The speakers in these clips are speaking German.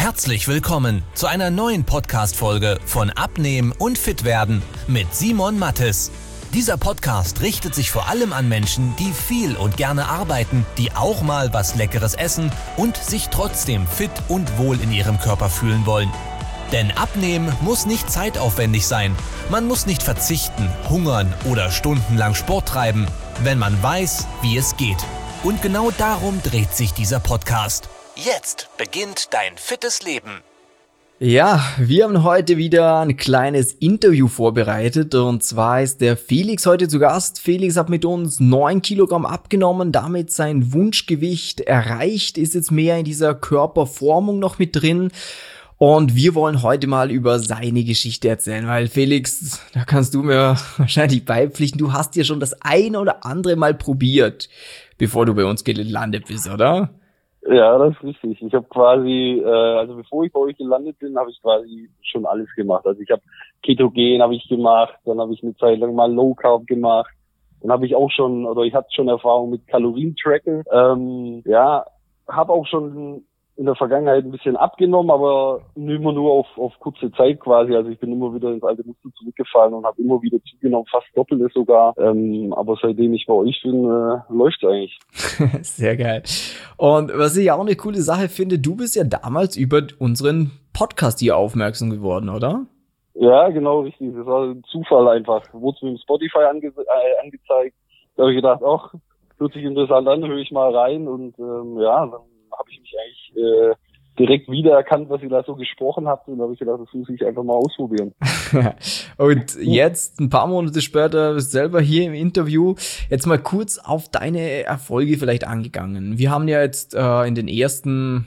Herzlich willkommen zu einer neuen Podcast-Folge von Abnehmen und Fitwerden mit Simon Mattes. Dieser Podcast richtet sich vor allem an Menschen, die viel und gerne arbeiten, die auch mal was Leckeres essen und sich trotzdem fit und wohl in ihrem Körper fühlen wollen. Denn Abnehmen muss nicht zeitaufwendig sein. Man muss nicht verzichten, hungern oder stundenlang Sport treiben, wenn man weiß, wie es geht. Und genau darum dreht sich dieser Podcast. Jetzt beginnt dein fittes Leben. Ja, wir haben heute wieder ein kleines Interview vorbereitet und zwar ist der Felix heute zu Gast. Felix hat mit uns 9 Kilogramm abgenommen, damit sein Wunschgewicht erreicht, ist jetzt mehr in dieser Körperformung noch mit drin. Und wir wollen heute mal über seine Geschichte erzählen, weil Felix, da kannst du mir wahrscheinlich beipflichten, du hast ja schon das ein oder andere Mal probiert, bevor du bei uns gelandet bist, oder? Ja, das ist richtig. Ich habe quasi, also bevor ich bei euch gelandet bin, habe ich quasi schon alles gemacht. Also ich habe Ketogen habe ich gemacht, dann habe ich eine Zeit lang mal Low Carb gemacht. Dann habe ich auch schon, oder ich hatte schon Erfahrung mit Kalorientracken. Habe auch schon in der Vergangenheit ein bisschen abgenommen, aber immer nur auf kurze Zeit quasi. Also ich bin immer wieder ins alte Muster zurückgefallen und habe immer wieder zugenommen, fast Doppeltes sogar. Aber seitdem ich bei euch bin, läuft's eigentlich. Sehr geil. Und was ich auch eine coole Sache finde, du bist ja damals über unseren Podcast hier aufmerksam geworden, oder? Ja, genau, richtig. Das war ein Zufall einfach. Wurde es mir im Spotify angezeigt. Da habe ich gedacht, ach, hört sich interessant an, höre ich mal rein und dann habe ich mich eigentlich direkt wiedererkannt, was ihr da so gesprochen habt und da habe ich gedacht, das muss ich einfach mal ausprobieren. Und jetzt, ein paar Monate später, bist du selber hier im Interview. Jetzt mal kurz auf deine Erfolge vielleicht angegangen. Wir haben ja jetzt in den ersten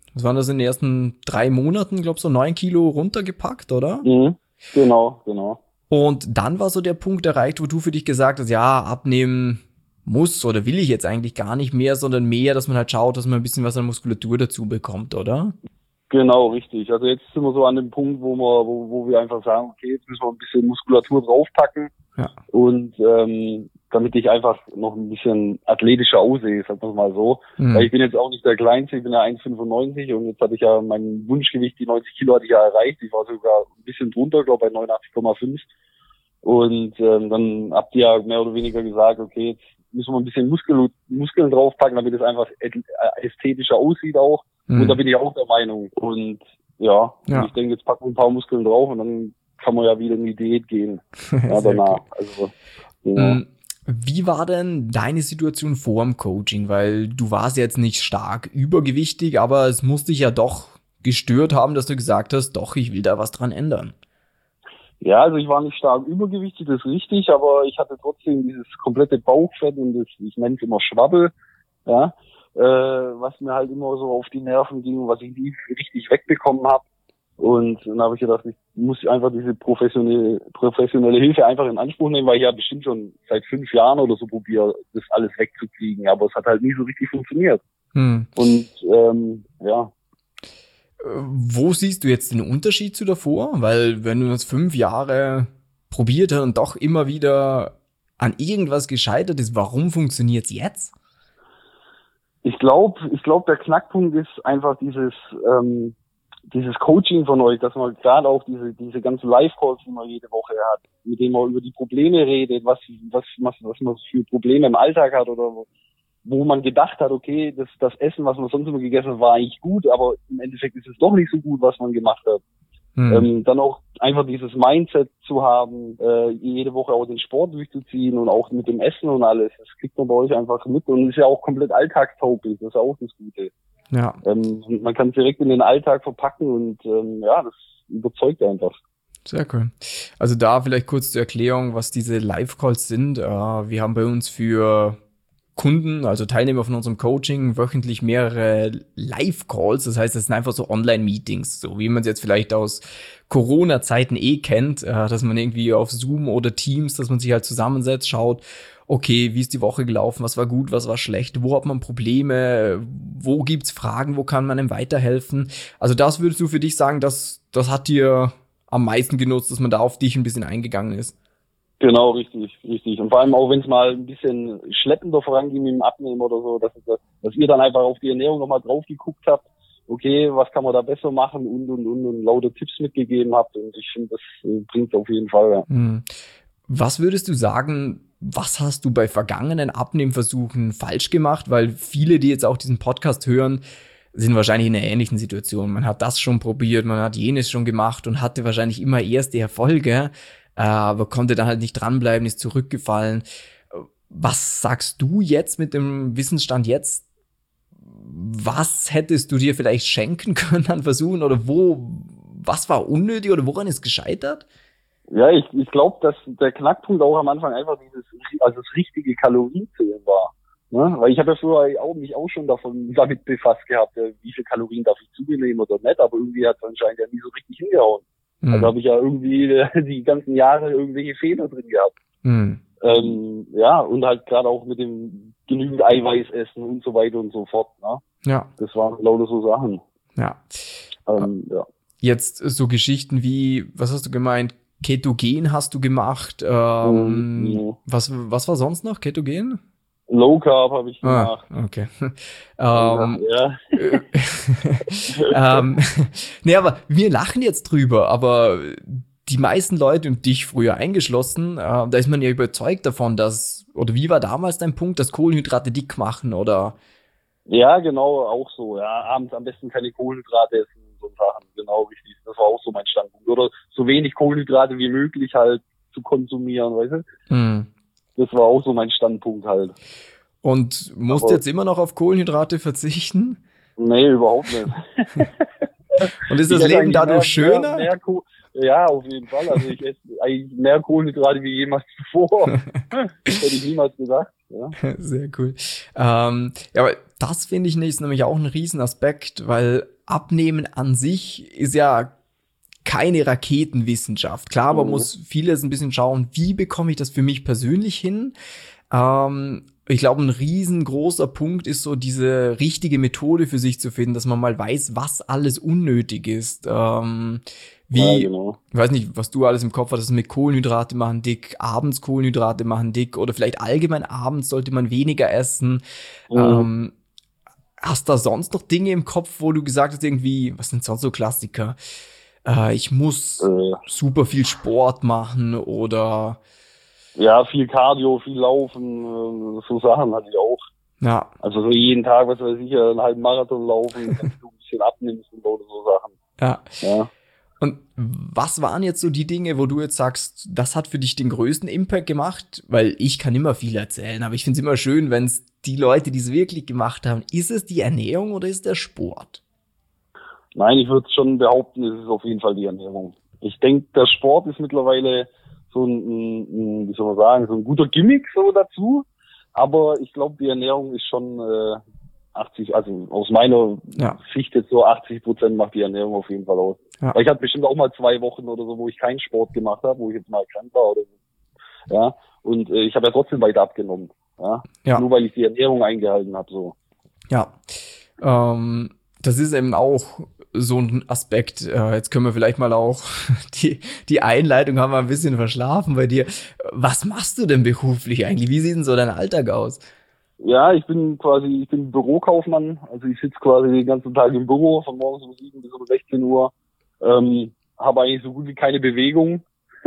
3 Monaten, glaube ich, so 9 Kilo runtergepackt, oder? Mhm. Genau. Und dann war so der Punkt erreicht, wo du für dich gesagt hast, ja, abnehmen muss oder will ich jetzt eigentlich gar nicht mehr, sondern mehr, dass man halt schaut, dass man ein bisschen was an Muskulatur dazu bekommt, oder? Genau, richtig. Also jetzt sind wir so an dem Punkt, wo wir einfach sagen, okay, jetzt müssen wir ein bisschen Muskulatur draufpacken. Ja. Und damit ich einfach noch ein bisschen athletischer aussehe, sagen wir mal so. Weil ich bin jetzt auch nicht der Kleinste, ich bin ja 1,95 und jetzt hatte ich ja mein Wunschgewicht, die 90 Kilo hatte ich ja erreicht. Ich war sogar ein bisschen drunter, glaube bei 89,5. Und dann habt ihr ja mehr oder weniger gesagt, okay, jetzt müssen wir ein bisschen Muskeln draufpacken, damit es einfach ästhetischer aussieht auch. Und da bin ich auch der Meinung. Und ja. Ich denke, jetzt packen wir ein paar Muskeln drauf und dann kann man ja wieder in die Diät gehen. Ja, danach. Also, ja. Wie war denn deine Situation vor dem Coaching? Weil du warst jetzt nicht stark übergewichtig, aber es musste dich ja doch gestört haben, dass du gesagt hast, doch, ich will da was dran ändern. Ja, also ich war nicht stark übergewichtig, das ist richtig, aber ich hatte trotzdem dieses komplette Bauchfett und das, ich nenne es immer Schwabbel, ja, was mir halt immer so auf die Nerven ging und was ich nie richtig wegbekommen habe. Und dann habe ich gedacht, ich muss einfach diese professionelle Hilfe einfach in Anspruch nehmen, weil ich ja bestimmt schon seit 5 Jahren oder so probiere, das alles wegzukriegen, aber es hat halt nie so richtig funktioniert. Und Wo siehst du jetzt den Unterschied zu davor? Weil wenn du das 5 Jahre probiert hast und doch immer wieder an irgendwas gescheitert ist, warum funktioniert's jetzt? Ich glaube, der Knackpunkt ist einfach dieses Coaching von euch, dass man gerade auch diese ganzen Live-Calls, die man jede Woche hat, mit denen man über die Probleme redet, was man für Probleme im Alltag hat oder wo man gedacht hat, okay, das Essen, was man sonst immer gegessen hat, war eigentlich gut, aber im Endeffekt ist es doch nicht so gut, was man gemacht hat. Dann auch einfach dieses Mindset zu haben, jede Woche auch den Sport durchzuziehen und auch mit dem Essen und alles. Das kriegt man bei euch einfach mit und ist ja auch komplett alltagstauglich, das ist ja auch das Gute. Ja. Man kann es direkt in den Alltag verpacken und das überzeugt einfach. Sehr cool. Also da vielleicht kurz zur Erklärung, was diese Live-Calls sind. Wir haben bei uns für Kunden, also Teilnehmer von unserem Coaching, wöchentlich mehrere Live-Calls. Das heißt, das sind einfach so Online-Meetings, so wie man es jetzt vielleicht aus Corona-Zeiten kennt, dass man irgendwie auf Zoom oder Teams, dass man sich halt zusammensetzt, schaut, okay, wie ist die Woche gelaufen, was war gut, was war schlecht, wo hat man Probleme, wo gibt's Fragen, wo kann man einem weiterhelfen. Also das würdest du für dich sagen, das hat dir am meisten genutzt, dass man da auf dich ein bisschen eingegangen ist? Genau, richtig. Und vor allem auch, wenn es mal ein bisschen schleppender voranging mit dem Abnehmen oder so, dass ihr dann einfach auf die Ernährung nochmal drauf geguckt habt okay, was kann man da besser machen und lauter Tipps mitgegeben habt. Und ich finde, das bringt auf jeden Fall. Ja. Was würdest du sagen, was hast du bei vergangenen Abnehmversuchen falsch gemacht? Weil viele, die jetzt auch diesen Podcast hören, sind wahrscheinlich in einer ähnlichen Situation. Man hat das schon probiert, man hat jenes schon gemacht und hatte wahrscheinlich immer erste Erfolge, aber konnte dann halt nicht dranbleiben, ist zurückgefallen. Was sagst du jetzt mit dem Wissensstand jetzt? Was hättest du dir vielleicht schenken können an Versuchen oder was war unnötig oder woran ist gescheitert? Ja, ich glaube, dass der Knackpunkt auch am Anfang einfach das richtige Kalorienzählen war. Ne? Weil ich habe ja früher mich auch schon damit befasst gehabt, wie viel Kalorien darf ich zu mir nehmen oder nicht, aber irgendwie hat es anscheinend ja nie so richtig hingehauen. Also habe ich ja irgendwie die ganzen Jahre irgendwelche Fehler drin gehabt. Ja, und halt gerade auch mit dem genügend Eiweiß essen und so weiter und so fort. Ne? Ja. Das waren lauter so Sachen. Ja. Ja. Jetzt so Geschichten wie, was hast du gemeint? Ketogen hast du gemacht. Was war sonst noch? Ketogen? Low Carb habe ich gemacht. Okay. Ja. Nee, aber wir lachen jetzt drüber, aber die meisten Leute und dich früher eingeschlossen, da ist man ja überzeugt davon, oder wie war damals dein Punkt, dass Kohlenhydrate dick machen, oder? Ja, genau, auch so. Ja, abends am besten keine Kohlenhydrate essen, so Sachen, genau, richtig. Das war auch so mein Standpunkt. Oder so wenig Kohlenhydrate wie möglich halt zu konsumieren, weißt du? Das war auch so mein Standpunkt halt. Und musst du jetzt immer noch auf Kohlenhydrate verzichten? Nee, überhaupt nicht. Und ist das Leben dadurch schöner? Ja, auf jeden Fall. Also ich esse eigentlich mehr Kohlenhydrate wie jemals zuvor. Das hätte ich niemals gedacht. Ja. Sehr cool. Ja, aber das finde ich ist nämlich auch ein Riesenaspekt, weil Abnehmen an sich ist ja keine Raketenwissenschaft. Klar, man muss vieles ein bisschen schauen, wie bekomme ich das für mich persönlich hin. Ich glaube, ein riesengroßer Punkt ist so diese richtige Methode für sich zu finden, dass man mal weiß, was alles unnötig ist. Ich weiß nicht, was du alles im Kopf hattest, mit Kohlenhydrate machen dick, abends Kohlenhydrate machen dick oder vielleicht allgemein abends sollte man weniger essen. Hast du sonst noch Dinge im Kopf, wo du gesagt hast, irgendwie, was sind sonst so Klassiker? Ich muss super viel Sport machen oder... Ja, viel Cardio, viel Laufen, so Sachen hatte ich auch. Ja. Also so jeden Tag, was weiß ich, einen halben Marathon laufen, dass du ein bisschen abnimmst und so Sachen. Ja. Und was waren jetzt so die Dinge, wo du jetzt sagst, das hat für dich den größten Impact gemacht? Weil ich kann immer viel erzählen, aber ich finde es immer schön, wenn es die Leute, die es wirklich gemacht haben, ist es die Ernährung oder ist der Sport? Nein, ich würde schon behaupten, es ist auf jeden Fall die Ernährung. Ich denke, der Sport ist mittlerweile so ein, wie soll man sagen, so ein guter Gimmick so dazu. Aber ich glaube, die Ernährung ist schon 80, also aus meiner Sicht jetzt so 80% macht die Ernährung auf jeden Fall aus. Ja. Weil ich hatte bestimmt auch mal 2 Wochen oder so, wo ich keinen Sport gemacht habe, wo ich jetzt mal krank war oder so. Ja. Und ich habe ja trotzdem weiter abgenommen. Ja. Nur weil ich die Ernährung eingehalten habe. So. Ja. Das ist eben auch so ein Aspekt. Jetzt können wir vielleicht mal auch die Einleitung haben wir ein bisschen verschlafen bei dir. Was machst du denn beruflich eigentlich? Wie sieht denn so dein Alltag aus? Ja, ich bin Bürokaufmann. Also ich sitze quasi den ganzen Tag im Büro von morgens um 7 bis um 16 Uhr. Habe eigentlich so gut wie keine Bewegung.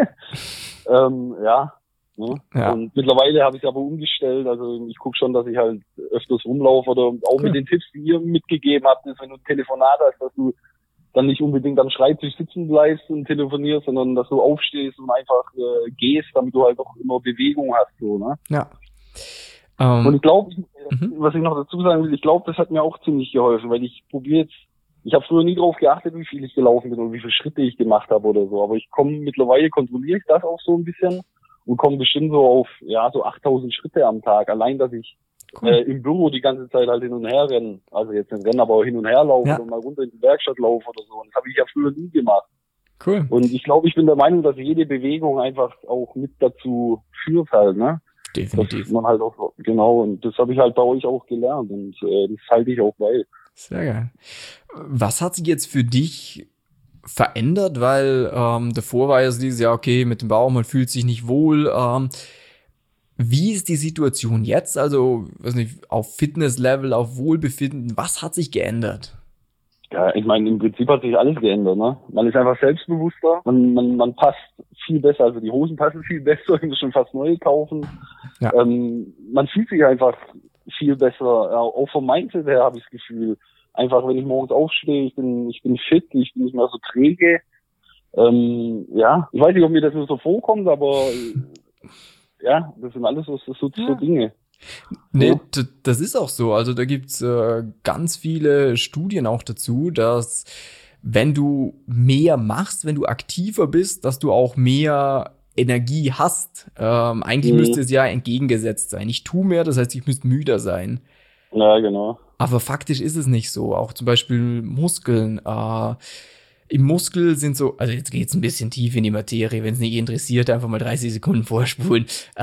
Ja. Und mittlerweile habe ich es aber umgestellt. Also ich gucke schon, dass ich halt öfters rumlaufe oder auch mit den Tipps, die ihr mitgegeben habt, ist, wenn du ein Telefonat hast, dass du dann nicht unbedingt am Schreibtisch sitzen bleibst und telefonierst, sondern dass du aufstehst und einfach gehst, damit du halt auch immer Bewegung hast. So, ne? Ja. Und ich glaube, was ich noch dazu sagen will, ich glaube, das hat mir auch ziemlich geholfen, weil ich habe früher nie drauf geachtet, wie viel ich gelaufen bin und wie viele Schritte ich gemacht habe oder so, aber mittlerweile kontrolliere ich das auch so ein bisschen und komme bestimmt so auf, so 8000 Schritte am Tag, allein, dass ich im Büro die ganze Zeit halt hin und her renne, also jetzt nicht rennen, aber hin und her laufe und mal runter in die Werkstatt laufe oder so, und das habe ich ja früher nie gemacht. Cool. Und ich glaube, ich bin der Meinung, dass jede Bewegung einfach auch mit dazu führt halt, ne? Definitiv. Das man halt auch, genau, und das habe ich halt bei euch auch gelernt und das halte ich auch bei. Sehr geil. Was hat sich jetzt für dich verändert? Weil davor war ja so dieses, okay, mit dem Bauch, man fühlt sich nicht wohl. Wie ist die Situation jetzt? Also, weiß nicht, auf Fitnesslevel, auf Wohlbefinden, was hat sich geändert? Ja, ich meine, im Prinzip hat sich alles geändert, ne? Man ist einfach selbstbewusster, man passt viel besser, also die Hosen passen viel besser, ich muss schon fast neue kaufen. Ja. Man fühlt sich einfach viel besser, auch vom Mindset her habe ich das Gefühl. Einfach, wenn ich morgens aufstehe, ich bin fit, ich bin nicht mehr so träge. Ja, ich weiß nicht, ob mir das nur so vorkommt, aber ja, das sind alles so Dinge. Nee, das ist auch so. Also da gibt's ganz viele Studien auch dazu, dass wenn du mehr machst, wenn du aktiver bist, dass du auch mehr Energie hast. Eigentlich müsste es ja entgegengesetzt sein. Ich tue mehr, das heißt, ich müsste müder sein. Ja, genau. Aber faktisch ist es nicht so. Auch zum Beispiel Muskeln. Im Muskel sind so, also jetzt geht's ein bisschen tief in die Materie, wenn es nicht interessiert, einfach mal 30 Sekunden vorspulen.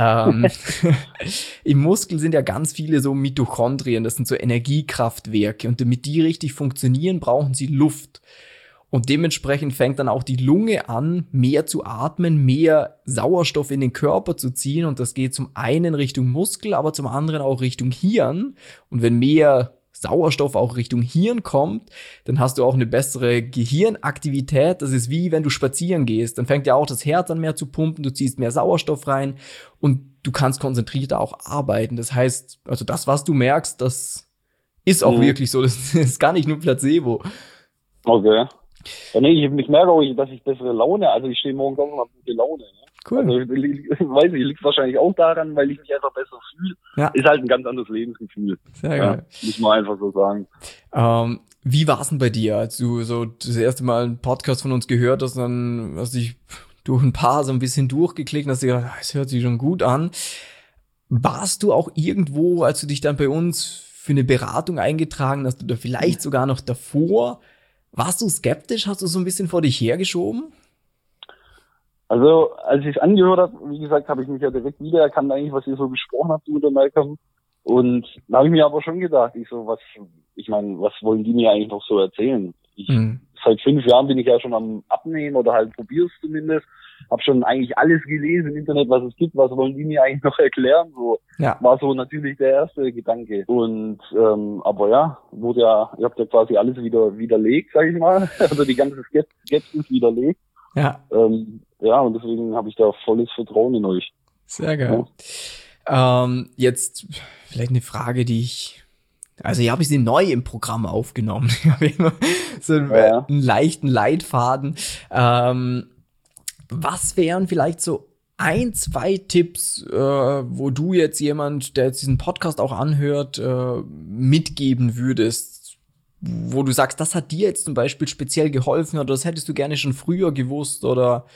Im Muskel sind ja ganz viele so Mitochondrien, das sind so Energiekraftwerke und damit die richtig funktionieren, brauchen sie Luft. Und dementsprechend fängt dann auch die Lunge an, mehr zu atmen, mehr Sauerstoff in den Körper zu ziehen und das geht zum einen Richtung Muskel, aber zum anderen auch Richtung Hirn. Und wenn mehr Sauerstoff auch Richtung Hirn kommt, dann hast du auch eine bessere Gehirnaktivität. Das ist wie wenn du spazieren gehst. Dann fängt ja auch das Herz an mehr zu pumpen, du ziehst mehr Sauerstoff rein und du kannst konzentrierter auch arbeiten. Das heißt, also das, was du merkst, das ist auch wirklich so. Das ist gar nicht nur Placebo. Okay. Ja, nee, ich merke auch, dass ich bessere Laune, also ich stehe morgens auf und habe gute Laune. Ne? Cool. Also weiß ich, liegt wahrscheinlich auch daran, weil ich mich einfach besser fühle. Ja. Ist halt ein ganz anderes Lebensgefühl. Sehr geil. Muss man einfach so sagen. Wie war's denn bei dir, als du so das erste Mal einen Podcast von uns gehört hast, dann hast du dich durch ein paar so ein bisschen durchgeklickt und hast dir gedacht, es hört sich schon gut an. Warst du auch irgendwo, als du dich dann bei uns für eine Beratung eingetragen hast oder vielleicht sogar noch davor, warst du skeptisch? Hast du so ein bisschen vor dich hergeschoben? Also, als ich es angehört habe, wie gesagt, habe ich mich ja direkt wiedererkannt, eigentlich, was ihr so gesprochen habt, du und der Malcolm. Und da habe ich mir aber schon gedacht, was wollen die mir eigentlich noch so erzählen? Seit 5 Jahren bin ich ja schon am Abnehmen oder halt probier's zumindest. Hab schon eigentlich alles gelesen im Internet, was es gibt. Was wollen die mir eigentlich noch erklären? So war so natürlich der erste Gedanke. Und aber ja, ihr habt ja quasi alles widerlegt, sag ich mal. Also die ganze Skepsis widerlegt. Ja. Und deswegen habe ich da volles Vertrauen in euch. Sehr geil. Ja. Jetzt vielleicht eine Frage, also hier habe ich sie neu im Programm aufgenommen. Ich habe immer so einen leichten Leitfaden. Was wären vielleicht so 1-2 Tipps, wo du jetzt jemand, der jetzt diesen Podcast auch anhört, mitgeben würdest, wo du sagst, das hat dir jetzt zum Beispiel speziell geholfen oder das hättest du gerne schon früher gewusst oder?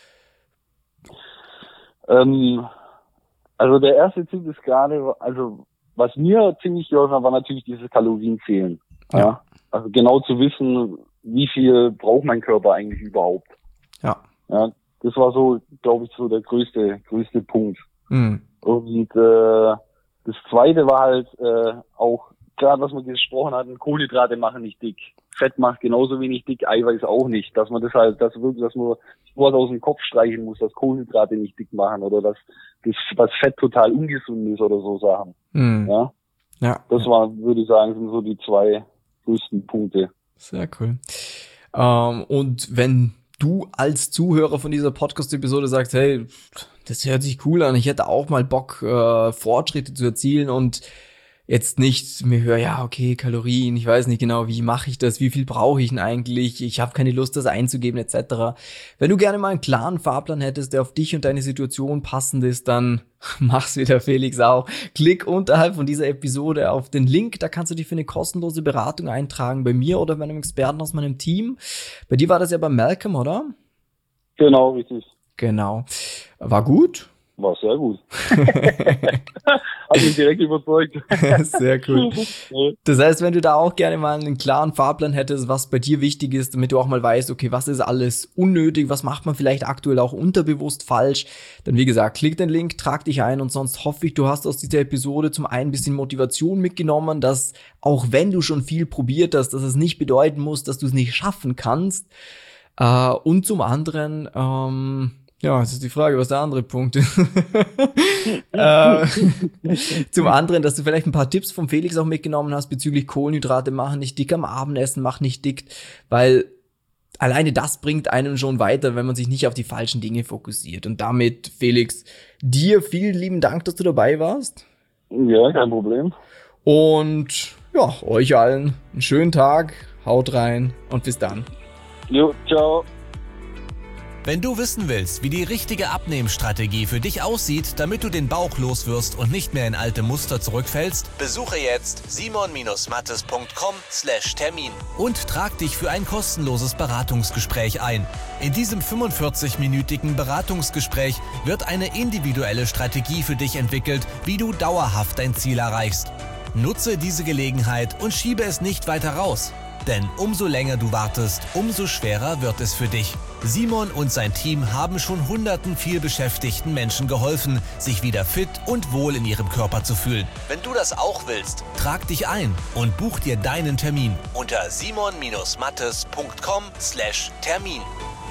Also der erste Tipp ist gerade, also was mir ziemlich geholfen hat, war natürlich dieses Kalorienzählen. Ja. Also genau zu wissen, wie viel braucht mein Körper eigentlich überhaupt. Ja. Das war so, glaube ich, so der größte Punkt. Und das zweite war halt auch, gerade was wir gesprochen hatten, Kohlenhydrate machen nicht dick. Fett macht genauso wenig dick, Eiweiß auch nicht. Dass man dass man was aus dem Kopf streichen muss, dass Kohlenhydrate nicht dick machen oder dass Fett total ungesund ist oder so Sachen. Ja. Das würde ich sagen, sind so die 2 größten Punkte. Sehr cool. Und wenn du als Zuhörer von dieser Podcast-Episode sagst, hey, das hört sich cool an, ich hätte auch mal Bock, Fortschritte zu erzielen und jetzt nicht mir höre, ja, okay, Kalorien, ich weiß nicht genau, wie mache ich das, wie viel brauche ich denn eigentlich, ich habe keine Lust, das einzugeben, etc. Wenn du gerne mal einen klaren Fahrplan hättest, der auf dich und deine Situation passend ist, dann mach's wie der Felix auch. Klick unterhalb von dieser Episode auf den Link, da kannst du dich für eine kostenlose Beratung eintragen, bei mir oder bei einem Experten aus meinem Team. Bei dir war das ja bei Malcolm, oder? Genau, richtig. Genau. War gut? War sehr gut. Hat mich direkt überzeugt. Sehr cool. Das heißt, wenn du da auch gerne mal einen klaren Fahrplan hättest, was bei dir wichtig ist, damit du auch mal weißt, okay, was ist alles unnötig, was macht man vielleicht aktuell auch unterbewusst falsch, dann wie gesagt, klick den Link, trag dich ein und sonst hoffe ich, du hast aus dieser Episode zum einen ein bisschen Motivation mitgenommen, dass auch wenn du schon viel probiert hast, dass es nicht bedeuten muss, dass du es nicht schaffen kannst und zum anderen Ja, jetzt ist die Frage, was der andere Punkt ist. Zum anderen, dass du vielleicht ein paar Tipps vom Felix auch mitgenommen hast bezüglich Kohlenhydrate, machen nicht dick am Abendessen, mach nicht dick, weil alleine das bringt einen schon weiter, wenn man sich nicht auf die falschen Dinge fokussiert. Und damit, Felix, dir vielen lieben Dank, dass du dabei warst. Ja, kein Problem. Und ja, euch allen einen schönen Tag, haut rein und bis dann. Jo, ciao. Wenn du wissen willst, wie die richtige Abnehmstrategie für dich aussieht, damit du den Bauch loswirst und nicht mehr in alte Muster zurückfällst, besuche jetzt simon-mattes.com/Termin und trag dich für ein kostenloses Beratungsgespräch ein. In diesem 45-minütigen Beratungsgespräch wird eine individuelle Strategie für dich entwickelt, wie du dauerhaft dein Ziel erreichst. Nutze diese Gelegenheit und schiebe es nicht weiter raus. Denn umso länger du wartest, umso schwerer wird es für dich. Simon und sein Team haben schon hunderten vielbeschäftigten Menschen geholfen, sich wieder fit und wohl in ihrem Körper zu fühlen. Wenn du das auch willst, trag dich ein und buch dir deinen Termin unter simon-mattes.com/Termin.